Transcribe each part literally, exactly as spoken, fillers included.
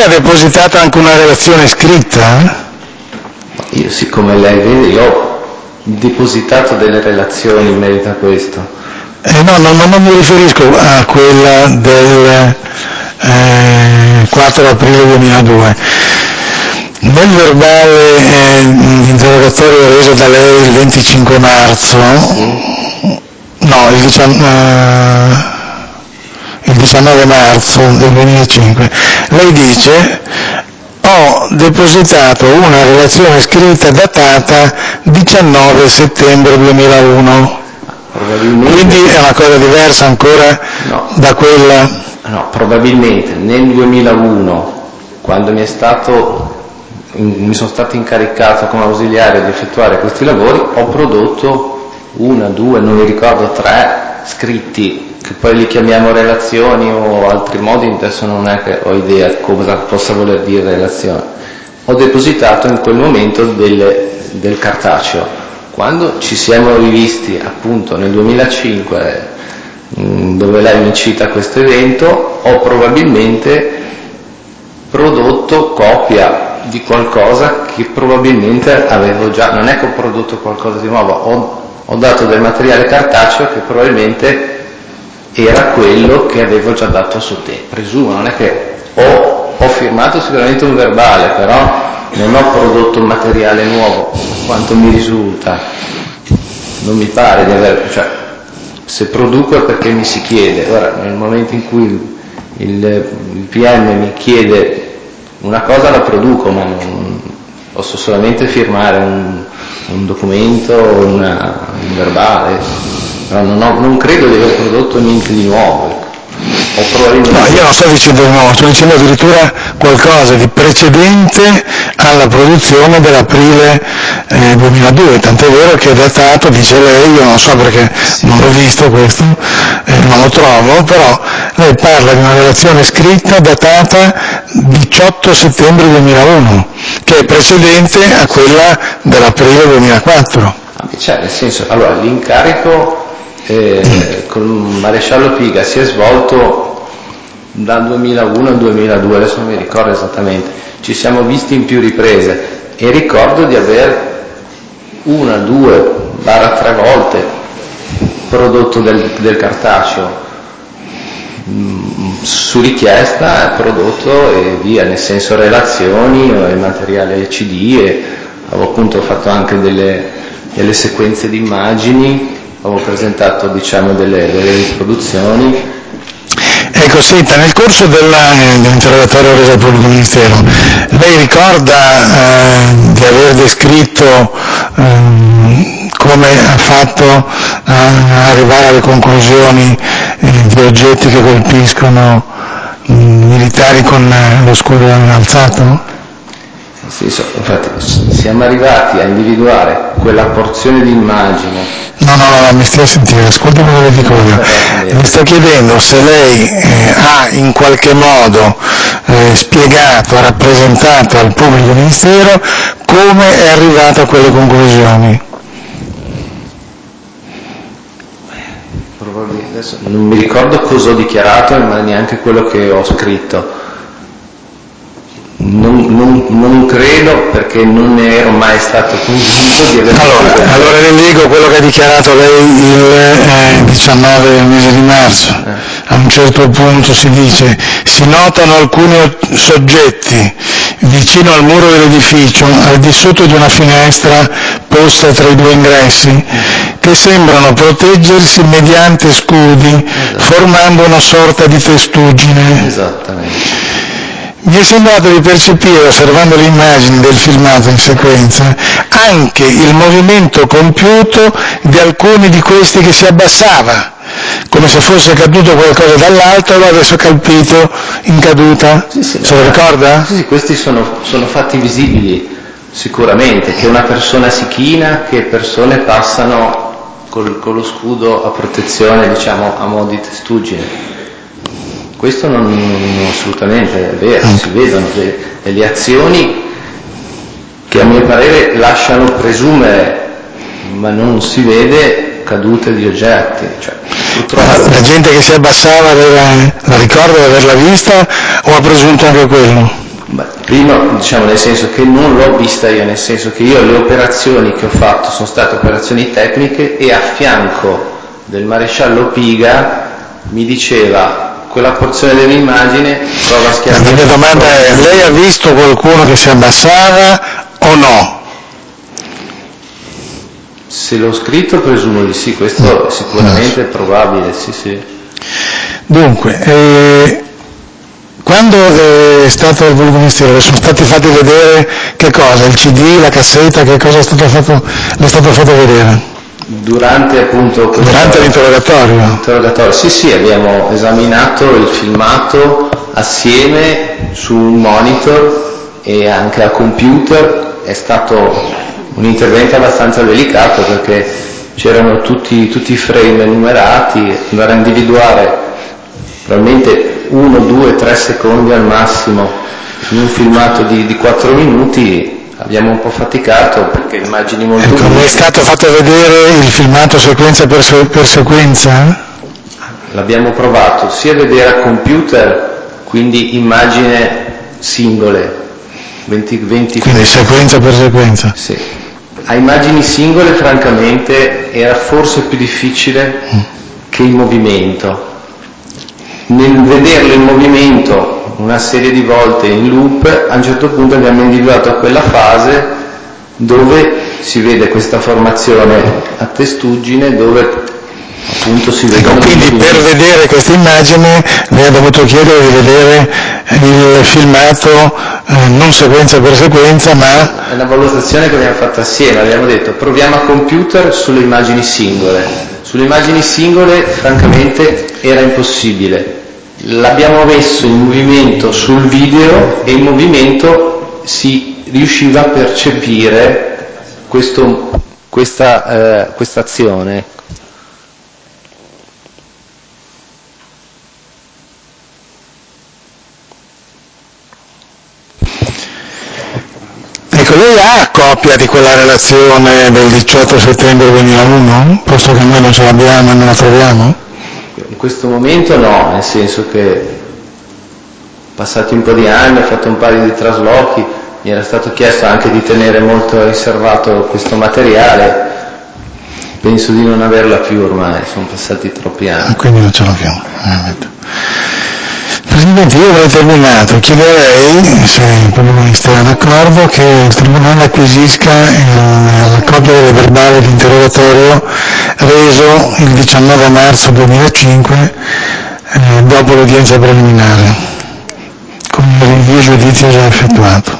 ha depositato anche una relazione scritta? Io, siccome lei vede, io ho depositato delle relazioni in merito a questo. Eh no, no, non mi riferisco a quella del eh, quattro aprile duemiladue. Nel verbale eh, interrogatorio reso da lei il venticinque marzo, Sì. no, il, diciannove, eh, il diciannove marzo del duemilacinque, lei dice: ho depositato una relazione scritta datata diciannove settembre duemilauno. Quindi è una cosa diversa ancora no. da quella? No, probabilmente nel duemilauno, quando mi è stato mi sono stato incaricato come ausiliario di effettuare questi lavori, ho prodotto una, due, non mi ricordo, tre scritti, che poi li chiamiamo relazioni o altri modi, adesso non è che ho idea cosa possa voler dire relazione. Ho depositato in quel momento del, del cartaceo. Quando ci siamo rivisti appunto nel duemilacinque, dove lei mi cita questo evento, ho probabilmente prodotto copia di qualcosa che probabilmente avevo già, non è che ho prodotto qualcosa di nuovo, ho, ho dato del materiale cartaceo che probabilmente era quello che avevo già dato a suo tempo, presumo, non è che ho, ho firmato sicuramente un verbale, però non ho prodotto un materiale nuovo, quanto mi risulta, non mi pare di aver, cioè, se produco è perché mi si chiede. Ora, nel momento in cui il, il P M mi chiede una cosa la produco, ma non posso solamente firmare un, un documento, una, un verbale, però non, ho, non credo di aver prodotto niente di nuovo. O probabilmente... No, io non sto dicendo di nuovo, sto dicendo addirittura qualcosa di precedente alla produzione dell'aprile eh, duemiladue, tant'è vero che è datato, dice lei, io non so perché sì, non l'ho visto questo, eh, non lo trovo, però lei parla di una relazione scritta datata diciotto settembre duemilauno, che è precedente a quella dell'aprile duemilaquattro. Cioè, nel senso, allora, l'incarico eh, con il maresciallo Piga si è svolto dal duemilauno al duemiladue, adesso non mi ricordo esattamente, ci siamo visti in più riprese e ricordo di aver una, due, barra tre volte prodotto del, del cartaceo, mm, su richiesta prodotto e via, nel senso relazioni e materiale C D, e avevo appunto fatto anche delle, delle sequenze di immagini, avevo presentato diciamo delle, delle riproduzioni. Ecco, senta, nel corso della, dell'interrogatorio reso al pubblico ministero, lei ricorda eh, di aver descritto eh, come ha fatto a arrivare alle conclusioni eh, di oggetti che colpiscono mh, militari con eh, lo scudo alzato? Sì, so, infatti siamo arrivati a individuare quella porzione di immagine. No, no, no, mi stia a sentire, ascolti quello che dico io. Mi sto chiedendo se lei eh, ha in qualche modo eh, spiegato, rappresentato al pubblico ministero come è arrivato a quelle conclusioni. Probabilmente adesso non mi ricordo cosa ho dichiarato, ma neanche quello che ho scritto. Non, non, non credo, perché non ne ero mai stato convinto di aver... Allora, allora le leggo quello che ha dichiarato lei il eh, diciannove del mese di marzo. Eh. A un certo punto si dice: si notano alcuni soggetti vicino al muro dell'edificio, al di sotto di una finestra posta tra i due ingressi, che sembrano proteggersi mediante scudi, esatto, formando una sorta di testuggine. Esattamente. Mi è sembrato di percepire, osservando le immagini del filmato in sequenza, anche il movimento compiuto di alcuni di questi che si abbassava, come se fosse caduto qualcosa dall'alto e lo avesse colpito in caduta. Sì, sì, se lo ricorda? Sì, sì, questi sono, sono fatti visibili sicuramente, che una persona si china, che persone passano col, con lo scudo a protezione, diciamo, a mo' di testuggine. Questo non, non assolutamente è vero, si vedono de, delle azioni che a mio parere lasciano presumere, ma non si vede, cadute di oggetti. Cioè, purtroppo... La gente che si abbassava aveva, la ricorda di averla vista o ha presunto anche quello? Beh, prima, diciamo, nel senso che non l'ho vista io, nel senso che io le operazioni che ho fatto sono state operazioni tecniche e a fianco del maresciallo Piga mi diceva quella porzione dell'immagine prova a schiacciare. La mia domanda è: lei ha visto qualcuno che si abbassava o no? Se l'ho scritto presumo di sì, questo sicuramente è probabile, sì sì. Dunque, eh, quando è stato il ministero sono stati fatti vedere che cosa? Il C D, la cassetta, che cosa è stato fatto, le è stato fatto vedere? Durante appunto questo, Durante l'interrogatorio? L'interrogatorio, sì sì, abbiamo esaminato il filmato assieme su un monitor e anche a computer. È stato un intervento abbastanza delicato perché c'erano tutti, tutti i frame numerati, andare a individuare probabilmente uno, due, tre secondi al massimo in un filmato di, di quattro minuti. Abbiamo un po' faticato perché immagini molto... Ecco, mi è stato fatto vedere il filmato sequenza per, se- per sequenza? L'abbiamo provato sia a vedere a computer, quindi immagine singole, venti, venti Quindi sequenza per sequenza? Sì. A immagini singole francamente era forse più difficile mm. che il movimento. Nel vederlo in movimento una serie di volte in loop, a un certo punto abbiamo individuato quella fase dove si vede questa formazione a testuggine, dove appunto si vede. Ecco, quindi per vedere questa immagine lei ha dovuto chiedere di vedere il filmato eh, non sequenza per sequenza, ma... È una valutazione che abbiamo fatto assieme, abbiamo detto proviamo a computer sulle immagini singole. Sulle immagini singole francamente era impossibile. L'abbiamo messo in movimento sul video e in movimento si riusciva a percepire questo, questa, eh, questa azione. Ecco, lei ha copia di quella relazione del diciotto settembre duemilauno? Posto che noi non ce l'abbiamo e non la troviamo? In questo momento no, nel senso che passati un po' di anni, ho fatto un paio di traslochi, mi era stato chiesto anche di tenere molto riservato questo materiale, penso di non averla più ormai, sono passati troppi anni. Quindi non ce l'ho più. Presidente, io avrei terminato, chiederei, se il Ministero è d'accordo, che il Tribunale acquisisca il, la copia del verbale di interrogatorio reso il diciannove marzo duemilacinque eh, dopo l'udienza preliminare, con il rinvio giudizio già effettuato.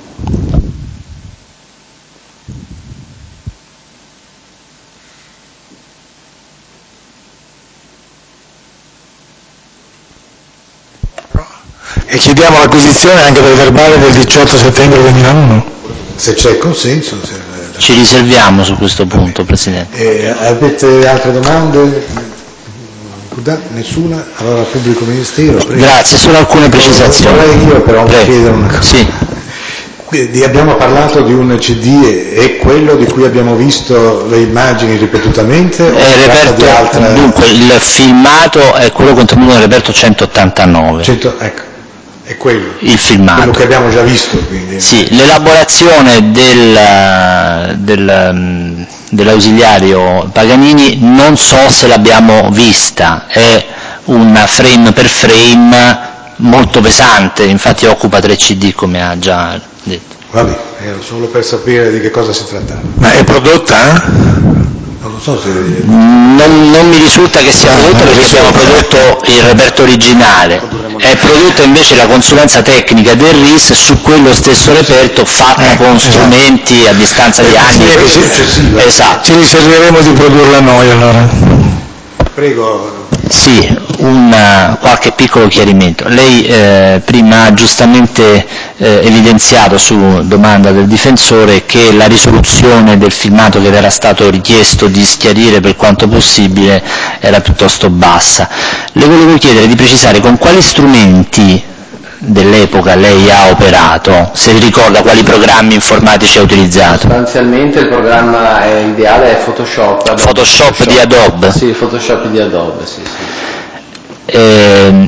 E chiediamo l'acquisizione anche del verbale del diciotto settembre duemilauno. Se c'è consenso. Se... Ci riserviamo su questo punto, Presidente. Eh, avete altre domande? Nessuna? Allora pubblico ministero. Prego. Grazie, solo alcune precisazioni. Vorrei io però Prego. chiedere una cosa. Sì. Quindi abbiamo parlato di un C D, è quello di cui abbiamo visto le immagini ripetutamente? O È reperto, di altra... Dunque, il filmato è quello contenuto nel reperto centottantanove. cento, ecco. È quello, il filmato. Quello che abbiamo già visto. Quindi. Sì, l'elaborazione del, del, dell'ausiliario Paganini non so se l'abbiamo vista, è un frame per frame molto pesante, infatti occupa tre C D come ha già detto. Va bene, era solo per sapere di che cosa si trattava. Ma è prodotta? Non lo so se... Non, non mi risulta che sia prodotto perché abbiamo prodotto il reperto originale, è prodotta invece la consulenza tecnica del R I S su quello stesso reperto fatta eh, con strumenti esatto. a distanza di anni. Esatto. Ci riserveremo di produrla noi allora. Prego. Sì, un, qualche piccolo chiarimento. Lei eh, prima ha giustamente eh, evidenziato su domanda del difensore che la risoluzione del filmato che era stato richiesto di schiarire per quanto possibile era piuttosto bassa. Le volevo chiedere di precisare con quali strumenti dell'epoca lei ha operato, se ricorda quali programmi informatici ha utilizzato. Sostanzialmente il programma è ideale è Photoshop. Adobe. Photoshop, Photoshop di Adobe? Sì, Photoshop di Adobe, sì, sì. Eh,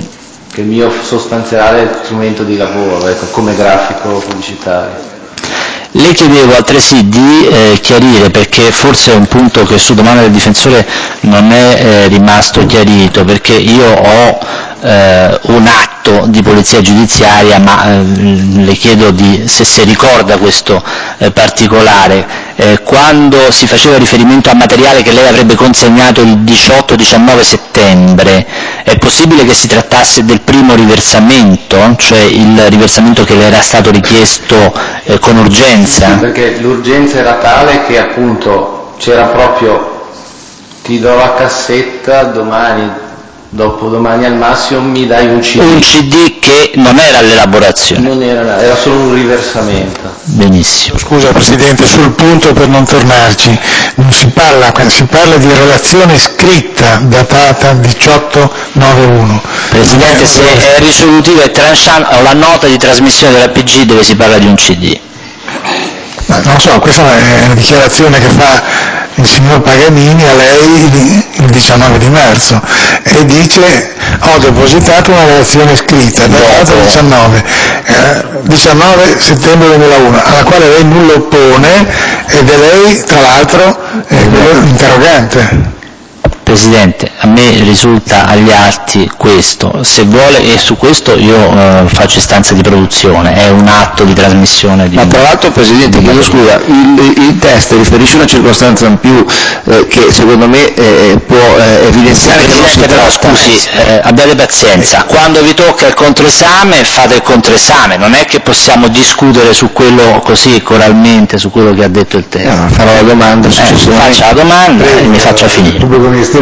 che il mio sostanziale strumento di lavoro, ecco, come grafico pubblicitario. Le chiedevo altresì di eh, chiarire, perché forse è un punto che su domanda del difensore non è eh, rimasto chiarito, perché io ho eh, un atto di polizia giudiziaria, ma eh, le chiedo di, se si ricorda questo eh, particolare. Eh, quando si faceva riferimento a materiale che lei avrebbe consegnato il diciotto diciannove settembre, è possibile che si trattasse del primo riversamento, cioè il riversamento che le era stato richiesto eh, con urgenza? Sì, perché l'urgenza era tale che appunto c'era proprio, ti do la cassetta, domani, dopodomani al massimo mi dai un C D. Un C D che non era l'elaborazione? Non era, era solo un riversamento. Benissimo. Scusa Presidente, sul punto per non tornarci, non si parla, si parla di relazione scritta datata diciotto nove uno. Presidente, se è risolutiva e tranchant, ho la nota di trasmissione della P G dove si parla di un C D. Ma non so, questa è una dichiarazione che fa il signor Paganini a lei il diciannove di marzo e dice ho depositato una relazione scritta datata diciannove, eh, diciannove settembre duemilauno, alla quale lei nulla oppone ed è lei tra l'altro eh, l'interrogante. Presidente, a me risulta agli atti questo, se vuole, e su questo io eh, faccio istanza di produzione, è un atto di trasmissione di... Ma tra l'altro Presidente, chiedo scusa, il, il test riferisce una circostanza in più eh, che secondo me eh, può eh, evidenziare che non si però tratta... scusi, eh, abbiate pazienza, quando vi tocca il controesame fate il controesame, non è che possiamo discutere su quello così coralmente, su quello che ha detto il test. No, farò la domanda eh, successivamente. faccia la domanda e mi faccia finire.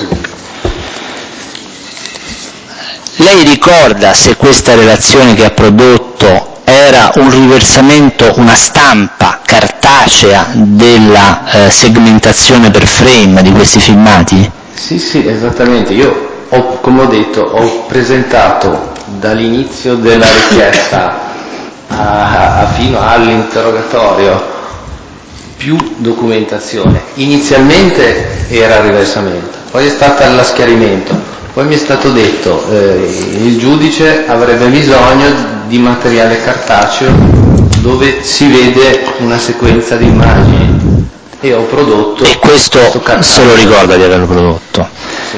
Lei ricorda se questa relazione che ha prodotto era un riversamento, una stampa cartacea della eh, segmentazione per frame di questi filmati? Sì, sì, esattamente. Io, ho, come ho detto, ho presentato dall'inizio della richiesta a, a fino all'interrogatorio più documentazione. Inizialmente era il riversamento, poi è stata lo schiarimento, poi mi è stato detto eh, il giudice avrebbe bisogno di materiale cartaceo dove si vede una sequenza di immagini e ho prodotto... E questo, questo se lo ricorda di averlo prodotto? Sì.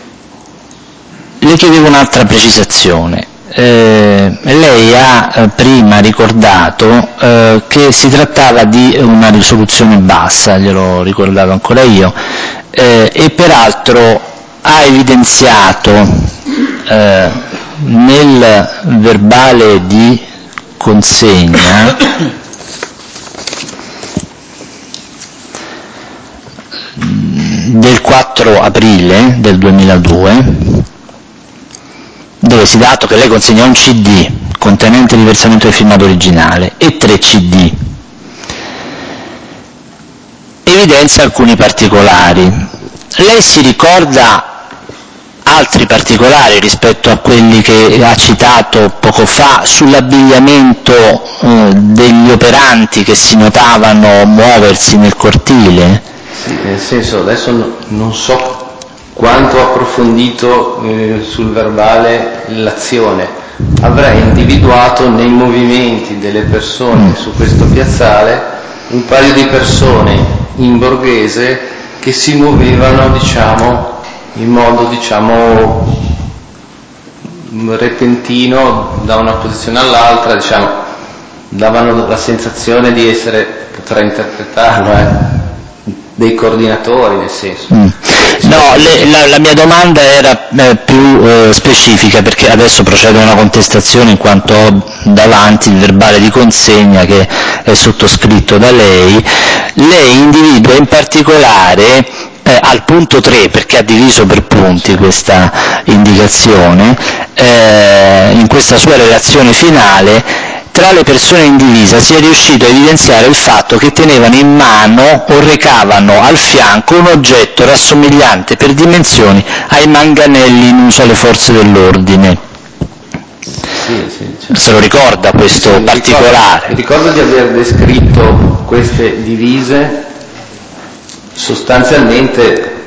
Le chiedevo un'altra precisazione. Eh, lei ha eh, prima ricordato eh, che si trattava di una risoluzione bassa, glielo ricordavo ancora io, eh, e peraltro ha evidenziato eh, nel verbale di consegna del quattro aprile del duemiladue, dove si dà atto che lei consegna un C D contenente il riversamento del filmato originale e tre C D. Evidenzia alcuni particolari. Lei si ricorda altri particolari rispetto a quelli che ha citato poco fa sull'abbigliamento eh, degli operanti che si notavano muoversi nel cortile? Sì, nel senso, adesso no, non so quanto approfondito eh, sul verbale l'azione, avrei individuato nei movimenti delle persone su questo piazzale un paio di persone in borghese che si muovevano, diciamo, in modo, diciamo, repentino da una posizione all'altra, diciamo, davano la sensazione di essere, potrei interpretarlo, eh, dei coordinatori, nel senso. Mm. No, le, la, la mia domanda era eh, più eh, specifica, perché adesso procedo a una contestazione in quanto ho davanti il verbale di consegna che è sottoscritto da lei. Lei individua in particolare eh, al punto tre, perché ha diviso per punti questa indicazione, eh, in questa sua relazione finale, tra le persone in divisa si è riuscito a evidenziare il fatto che tenevano in mano o recavano al fianco un oggetto rassomigliante per dimensioni ai manganelli in uso alle forze dell'ordine. Sì, sì, certo. Se lo ricorda questo sì, particolare? Mi ricordo, mi ricordo di aver descritto queste divise sostanzialmente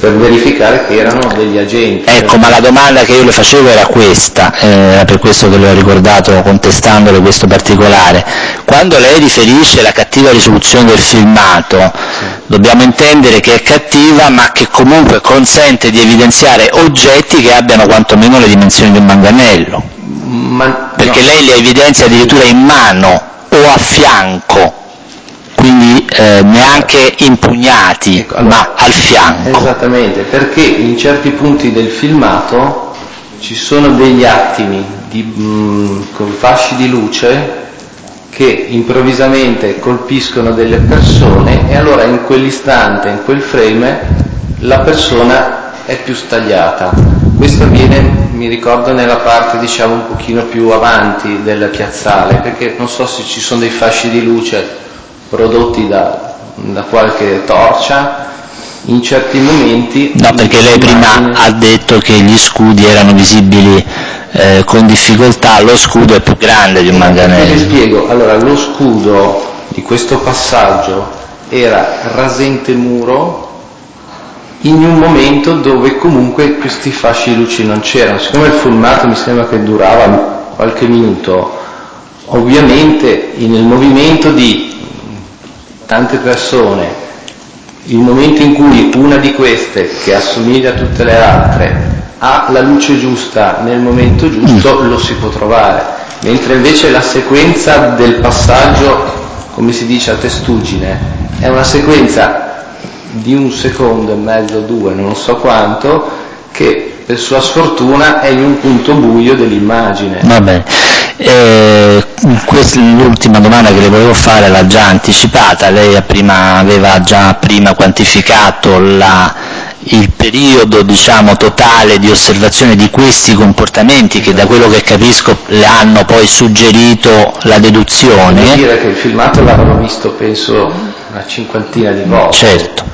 per verificare che erano degli agenti. Ecco, ma la domanda che io le facevo era questa, eh, era per questo che le ho ricordato contestandole questo particolare. Quando lei riferisce la cattiva risoluzione del filmato, sì, dobbiamo intendere che è cattiva ma che comunque consente di evidenziare oggetti che abbiano quantomeno le dimensioni di un manganello, ma, perché no, lei li evidenzia addirittura in mano o a fianco, quindi eh, neanche impugnati, ecco, allora, ma al fianco. Esattamente, perché in certi punti del filmato ci sono degli attimi di, mh, con fasci di luce che improvvisamente colpiscono delle persone e allora in quell'istante, in quel frame, la persona è più stagliata. Questo avviene, mi ricordo, nella parte diciamo un pochino più avanti del piazzale, perché non so se ci sono dei fasci di luce prodotti da, da qualche torcia, in certi momenti... No, perché lei prima ha detto che gli scudi erano visibili eh, con difficoltà, lo scudo è più grande di un manganello. Vi spiego, allora lo scudo di questo passaggio era rasente muro in un momento dove comunque questi fasci di luce non c'erano. Siccome il filmato mi sembra che durava qualche minuto, ovviamente nel movimento di tante persone, il momento in cui una di queste, che assomiglia a tutte le altre, ha la luce giusta nel momento giusto, lo si può trovare, mentre invece la sequenza del passaggio, come si dice a testuggine, è una sequenza di un secondo e mezzo, due, non so quanto, che per sua sfortuna è in un punto buio dell'immagine. Va bene. Eh, questa, l'ultima domanda che le volevo fare l'ha già anticipata, lei prima, aveva già prima quantificato la, il periodo diciamo totale di osservazione di questi comportamenti che da quello che capisco le hanno poi suggerito la deduzione. Devo dire che il filmato l'avrò visto penso una cinquantina di volte. Certo.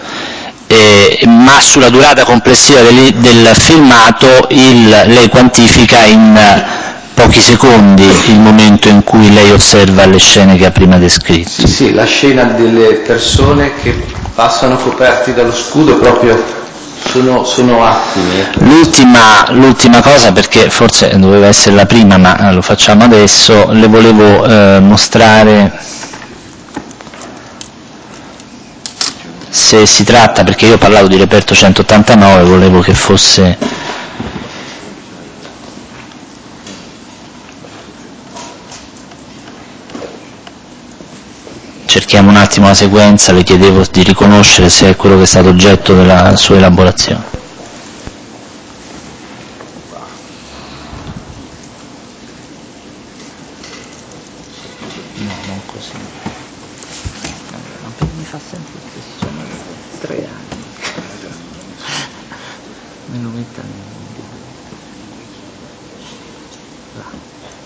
Eh, ma sulla durata complessiva del, del filmato il, lei quantifica in pochi secondi il momento in cui lei osserva le scene che ha prima descritto. Sì, sì, la scena delle persone che passano coperti dallo scudo proprio sono, sono attimi. L'ultima, l'ultima cosa, perché forse doveva essere la prima ma lo facciamo adesso, le volevo eh, mostrare se si tratta, perché io ho parlato di reperto centottantanove, volevo che fosse cerchiamo un attimo la sequenza, le chiedevo di riconoscere se è quello che è stato oggetto della sua elaborazione. No, non così. Mi fa sempre lo stesso, sono tre anni. Me lo metta là.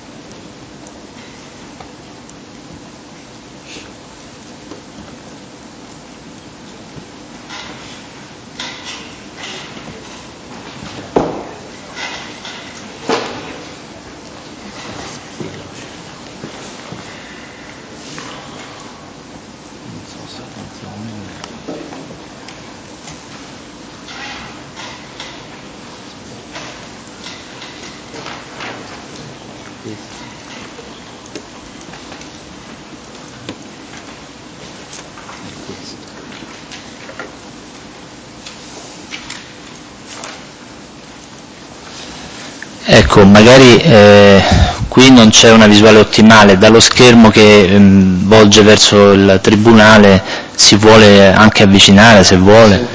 Ecco, magari eh, qui non c'è una visuale ottimale, dallo schermo che ehm, volge verso il tribunale si vuole anche avvicinare se vuole.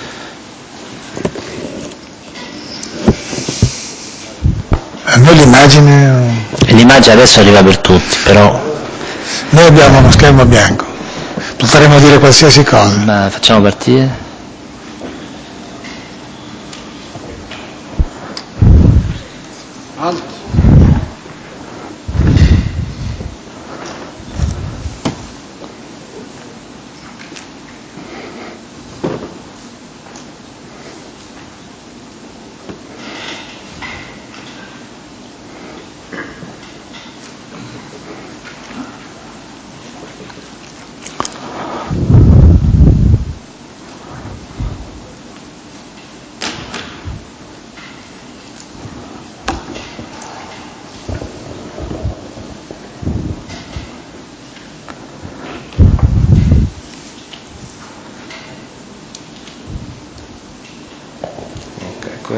A noi l'immagine... L'immagine adesso arriva per tutti, però... Noi abbiamo uno schermo bianco, potremmo dire qualsiasi cosa. Ma facciamo partire. Alto.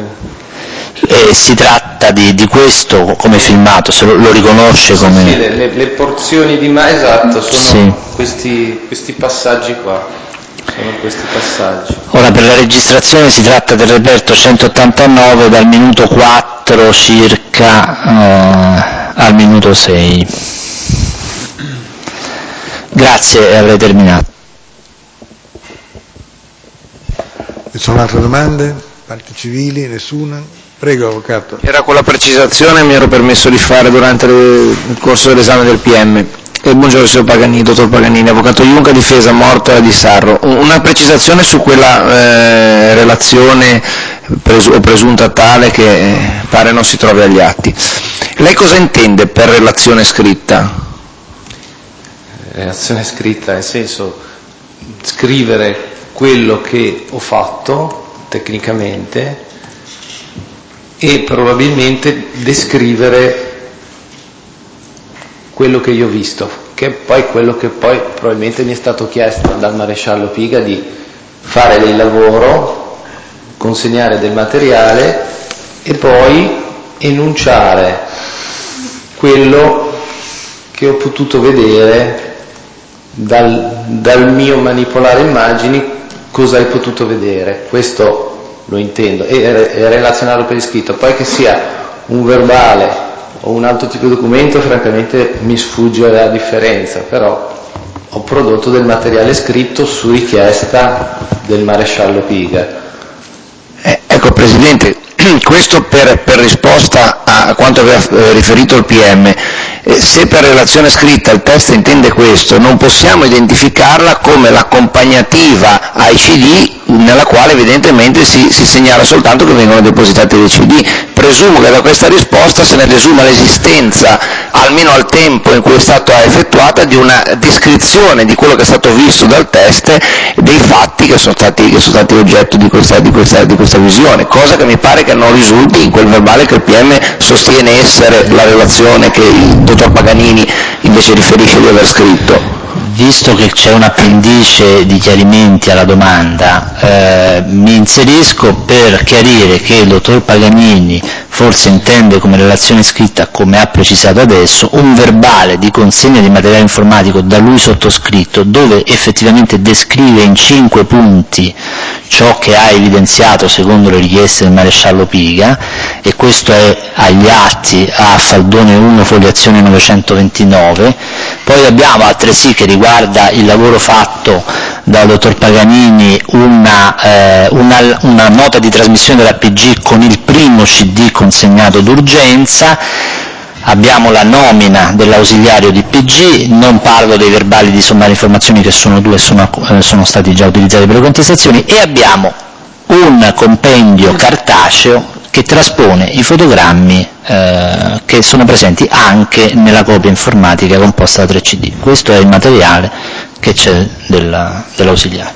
Eh, si tratta di, di questo come filmato, se lo, lo riconosce sì, come... Sì, le, le porzioni di ma esatto, sono sì. questi, questi passaggi qua, sono questi passaggi. Ora per la registrazione si tratta del reperto centottantanove dal minuto quattro circa eh, al minuto sei. Grazie, avrei terminato. Ci sono altre domande? Parti civili? Nessuna? Prego, avvocato. Era quella precisazione che mi ero permesso di fare durante le, il corso dell'esame del P M. E buongiorno signor Paganini, dottor Paganini, avvocato Junca, difesa Morta di Sarro. Una precisazione su quella eh, relazione presu- o presunta tale che eh, pare non si trovi agli atti. Lei cosa intende per relazione scritta? Relazione scritta, nel senso scrivere quello che ho fatto tecnicamente e probabilmente descrivere quello che io ho visto, che è poi quello che poi probabilmente mi è stato chiesto dal maresciallo Piga di fare del lavoro, consegnare del materiale e poi enunciare quello che ho potuto vedere dal, dal mio manipolare immagini, cosa hai potuto vedere. Questo lo intendo, e, e relazionarlo per iscritto. Poi che sia un verbale o un altro tipo di documento, francamente mi sfugge la differenza, però ho prodotto del materiale scritto su richiesta del maresciallo Piga. Eh, ecco Presidente, questo per, per risposta a quanto aveva eh, riferito il P M. Eh, se per relazione scritta il test intende questo, non possiamo identificarla come l'accompagnativa ai C D nella quale evidentemente si, si segnala soltanto che vengono depositati dei C D. Presumo che da questa risposta se ne desuma l'esistenza, almeno al tempo in cui è stata effettuata, di una descrizione di quello che è stato visto dal test e dei fatti che sono stati, che sono stati oggetto di questa, di, questa, di questa visione, cosa che mi pare che non risulti in quel verbale che il P M sostiene essere la relazione che il dottor Paganini invece riferisce di aver scritto. Visto che c'è un appendice di chiarimenti alla domanda, eh, mi inserisco per chiarire che il dottor Paganini forse intende come relazione scritta, come ha precisato adesso, un verbale di consegna di materiale informatico da lui sottoscritto, dove effettivamente descrive in cinque punti ciò che ha evidenziato secondo le richieste del maresciallo Piga, e questo è agli atti a Faldone uno, fogliazione novecentoventinove. Poi abbiamo altresì, che riguarda il lavoro fatto dal dottor Paganini, una, eh, una, una nota di trasmissione della P G con il primo C D consegnato d'urgenza. Abbiamo la nomina dell'ausiliario di P G, non parlo dei verbali di sommarie informazioni che sono due e sono, eh, sono stati già utilizzati per le contestazioni, e abbiamo un compendio cartaceo che traspone i fotogrammi eh, che sono presenti anche nella copia informatica composta da tre C D. Questo è il materiale che c'è della, dell'ausiliario.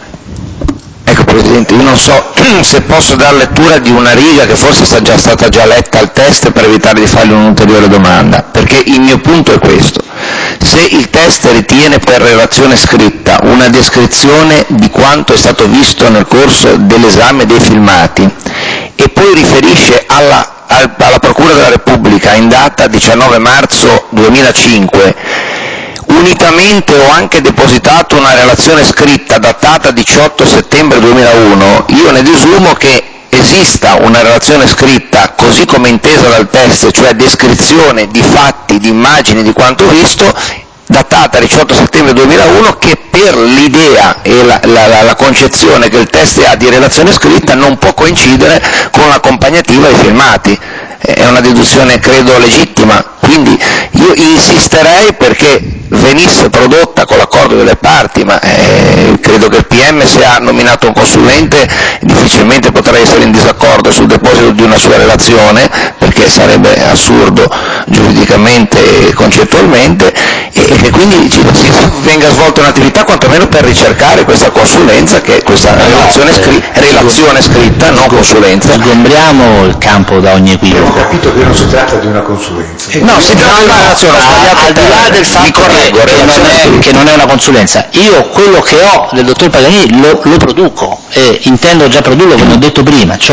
Ecco Presidente, io non so se posso dar lettura di una riga che forse è già stata già letta al test per evitare di fargli un'ulteriore domanda, perché il mio punto è questo: se il test ritiene per relazione scritta una descrizione di quanto è stato visto nel corso dell'esame dei filmati e poi riferisce alla, alla Procura della Repubblica in data diciannove marzo duemilacinque, unitamente ho anche depositato una relazione scritta datata diciotto settembre duemilauno, io ne desumo che esista una relazione scritta così come intesa dal test, cioè descrizione di fatti, di immagini, di quanto visto, datata diciotto settembre duemilauno, che per l'idea e la, la, la concezione che il test ha di relazione scritta non può coincidere con l'accompagnativa ai filmati. È una deduzione credo legittima, quindi io insisterei perché venisse prodotta con l'accordo delle parti, ma eh, credo che il P M, se ha nominato un consulente, difficilmente potrà essere in disaccordo sul deposito di una sua relazione, perché sarebbe assurdo giuridicamente e concettualmente, e che quindi ci, ci venga svolta un'attività quantomeno per ricercare questa consulenza, che è questa no, relazione, no, scri- eh, relazione scritta, non consulenza. Sgombriamo il campo da ogni equivoco. Ho capito che non si tratta di una consulenza. Eh, no, si tratta di una relazione, ho sbagliato, al di là del fatto che, che, non è, che non è una consulenza, io quello che ho del dottor Paganini lo, lo produco e intendo già produrlo, come ho detto prima, cioè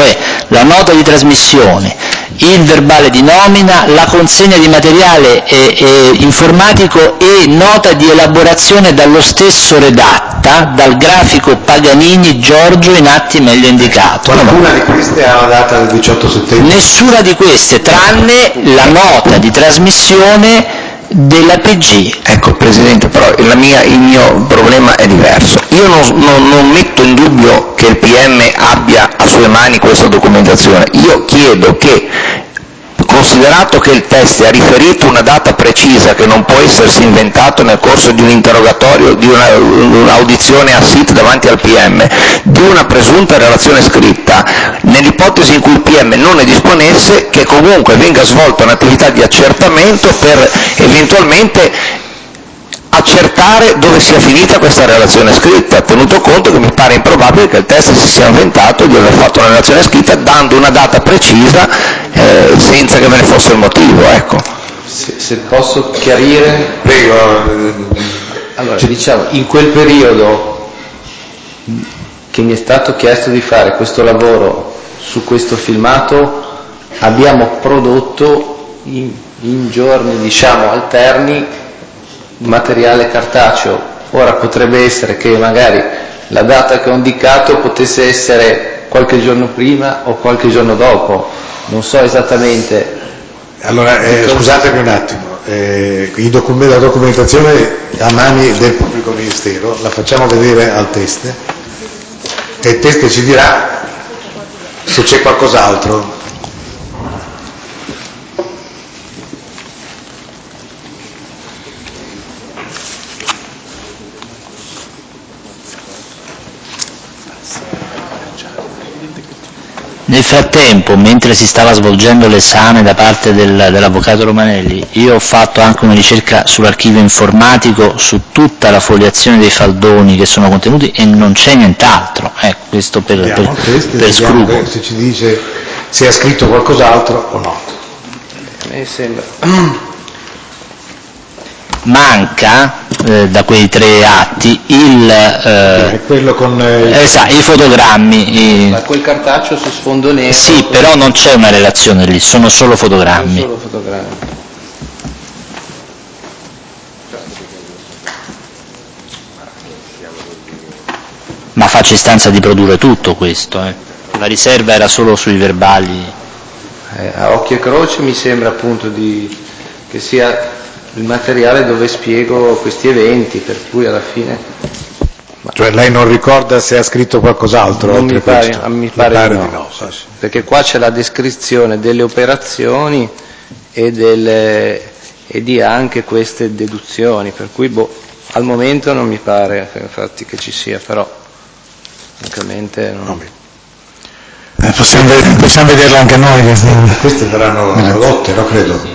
la nota di trasmissione, il verbale di nomina, la consegna di materiale eh, eh, informatico e nota di elaborazione dallo stesso redatta dal grafico Paganini Giorgio in atti meglio indicato. Qualcuna di queste ha la data del diciotto settembre? Nessuna di queste, tranne la nota di trasmissione della P G. Ecco Presidente, però la mia, il mio problema è diverso. Io non, non, non metto in dubbio che il P M abbia a sue mani questa documentazione, io chiedo che, considerato che il test ha riferito una data precisa che non può essersi inventato nel corso di un interrogatorio, di una, un'audizione a S I T davanti al P M, di una presunta relazione scritta, nell'ipotesi in cui il P M non ne disponesse, che comunque venga svolta un'attività di accertamento per eventualmente accertare dove sia finita questa relazione scritta, tenuto conto che mi pare improbabile che il test si sia inventato di aver fatto una relazione scritta dando una data precisa eh, senza che ve ne fosse il motivo. Ecco. Se, se posso chiarire, Prego. allora diciamo, in quel periodo che mi è stato chiesto di fare questo lavoro su questo filmato, abbiamo prodotto in, in giorni diciamo alterni materiale cartaceo. Ora potrebbe essere che magari la data che ho indicato potesse essere qualche giorno prima o qualche giorno dopo, non so esattamente. Allora, eh, scusatemi un attimo, eh, i document- la documentazione a mani del pubblico ministero la facciamo vedere al test e il test ci dirà se c'è qualcos'altro. Nel frattempo, mentre si stava svolgendo l'esame da parte del, dell'avvocato Romanelli, io ho fatto anche una ricerca sull'archivio informatico, su tutta la foliazione dei faldoni che sono contenuti e non c'è nient'altro, ecco, questo per, per, test, per scrupolo. Se ci dice se ha scritto qualcos'altro o no. A me sembra. Manca eh, da quei tre atti il, eh, È quello con eh, esatto, i fotogrammi. I... Ma quel cartaceo su sfondo nero. Sì, però non c'è una relazione lì, sono solo fotogrammi. Solo fotogrammi. Ma faccio istanza di produrre tutto questo, eh. La riserva era solo sui verbali. Eh, a occhio e croce mi sembra appunto di, che sia il materiale dove spiego questi eventi, per cui alla fine. Cioè lei non ricorda se ha scritto qualcos'altro? Non oltre mi pare, questo? mi pare, mi pare di no, di no sì, sì. Perché qua c'è la descrizione delle operazioni e, delle, e di anche queste deduzioni, per cui boh, al momento non mi pare infatti che ci sia, però francamente non... Eh, possiamo, ved- possiamo vederlo anche noi. Queste, queste verranno tradotte, no credo.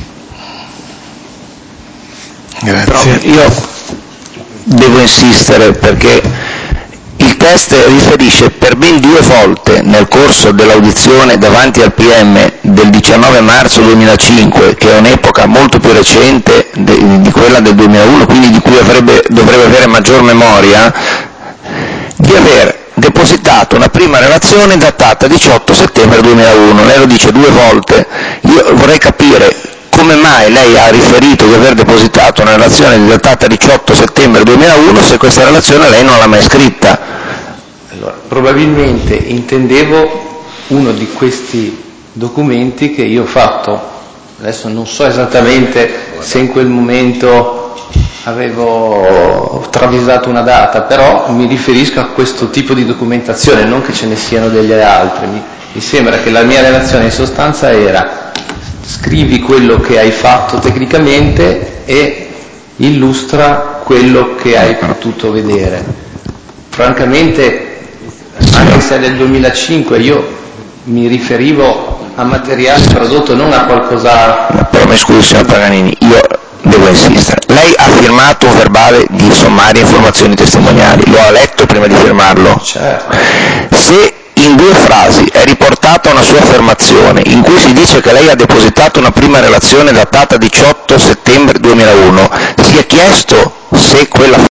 Grazie. Però io devo insistere perché il test riferisce per ben due volte nel corso dell'audizione davanti al P M del diciannove marzo duemilacinque, che è un'epoca molto più recente de- di quella del duemilauno, quindi di cui avrebbe, dovrebbe avere maggior memoria, di aver depositato una prima relazione datata diciotto settembre duemilauno. Lei lo dice due volte. Io vorrei capire come mai lei ha riferito di aver depositato una relazione datata diciotto settembre duemilauno se questa relazione lei non l'ha mai scritta. Allora, probabilmente intendevo uno di questi documenti che io ho fatto. Adesso non so esattamente se in quel momento avevo travisato una data, però mi riferisco a questo tipo di documentazione, non che ce ne siano delle altre. Mi, mi sembra che la mia relazione in sostanza era: scrivi quello che hai fatto tecnicamente e illustra quello che hai potuto vedere. Francamente, anche se è del duemilacinque, io mi riferivo a materiale prodotto, non a qualcosa... Però mi scusi signor Paganini, io devo insistere. Lei ha firmato un verbale di sommarie informazioni testimoniali, lo ha letto prima di firmarlo? Certo. Se in due frasi è riportata una sua affermazione in cui si dice che lei ha depositato una prima relazione datata diciotto settembre duemilauno, si è chiesto se quella